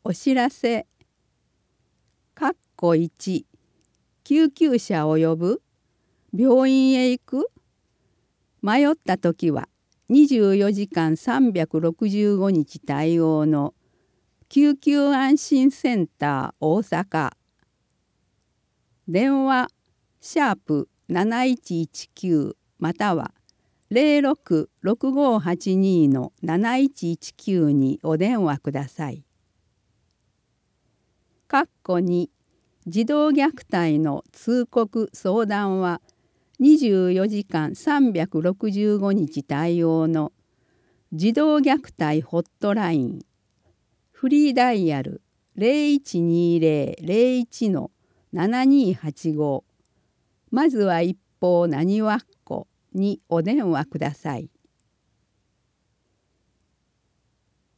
お知らせ。1、救急車を呼ぶ？病院へ行く？迷ったときは24時間365日対応の救急安心センター大阪。電話#7119または066582-7119にお電話ください。2、児童虐待の通告相談は24時間365日対応の児童虐待ホットライン。フリーダイヤル0120-01-7285まずは一方なにわっこにお電話ください。